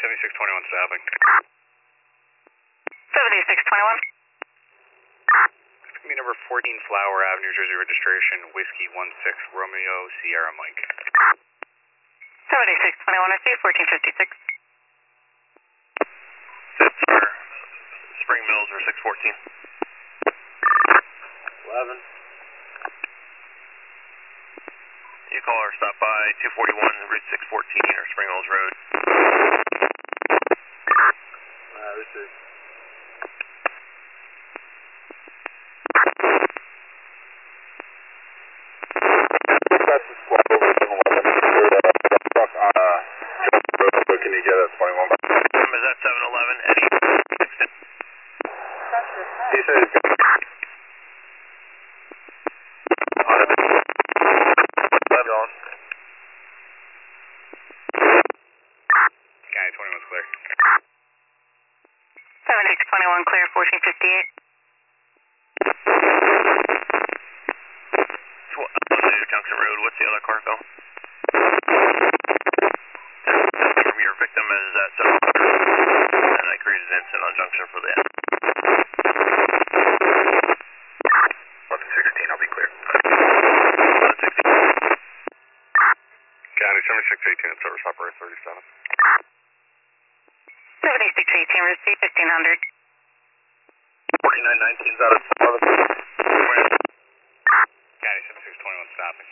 7621 stopping. 7621. It's going to be number 14 Flower Ave, New Jersey registration, Whiskey 16 Romeo Sierra Mike. 7621, I see 1456. That's our Spring Mills or 614. 11. You call or stop by 241 Route 614 or Spring Mills Road. This is. Can you get a 21? Is that 711 Eddie? He said he's going to. County 21's clear. 7621 clear, 1458. Junction Road, what's the other car, Phil? Your victim is at 7, and I created an incident on Junction for that. 1116, I'll be clear. 1116. County 7618 at service operator 37. 7618 receive 1500. 4919's out of 11. County 7621 stopping.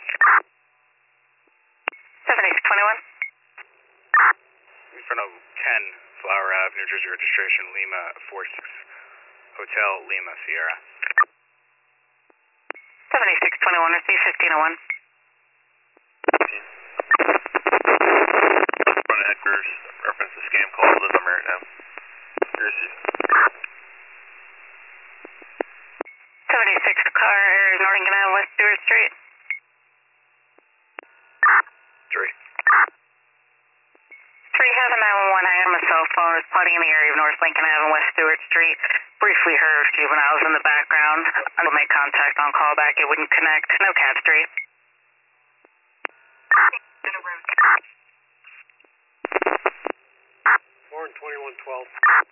7621. In front of 10 Flower Ave, New Jersey registration, Lima 46 Hotel Lima Sierra. 7621 receive 1501. Front of headquarters, reference to scam call, live number right now. Here's you. 76 car is North Lincoln Ave, West Stewart Street. 3. 3 have a 911. I am a cell phone responding in the area of North Lincoln Ave and West Stewart Street. Briefly heard juveniles in the background. I will make contact on callback. It wouldn't connect. No Cat Street. Warren 2112.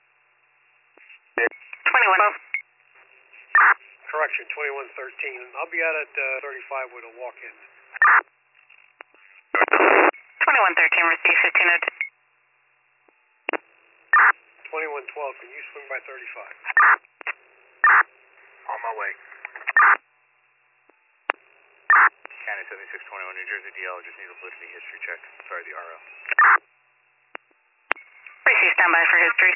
2112. Correction, 2113. I'll be out at 35 with a walk-in. 2113 receive 1502. 2112, can you swing by 35? On my way. County 7621 New Jersey DL, just need a validity history check. Sorry, the RO. Receive standby for history.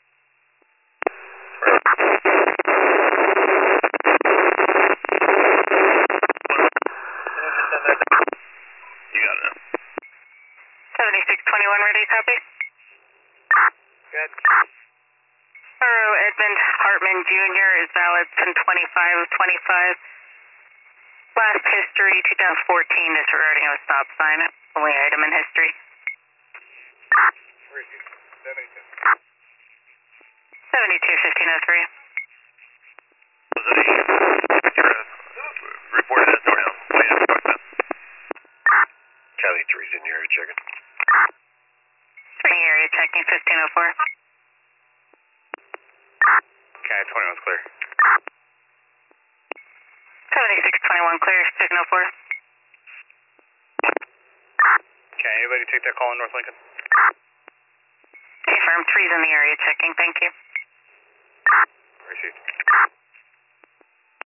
You got it now. 7621 ready, copy. Good. Edmund Hartman Jr. is valid 1025 Last history 2014 disregarding of a stop sign. Only item in history. 721503. Was it reported as Nordown? Wait, I'm talking about. Cali 3's in the area checking. 3 area checking 1504. County 21's clear. 7621 clear 1504. Can anybody take that call in North Lincoln? Affirm 3's in the area checking. Thank you. Received.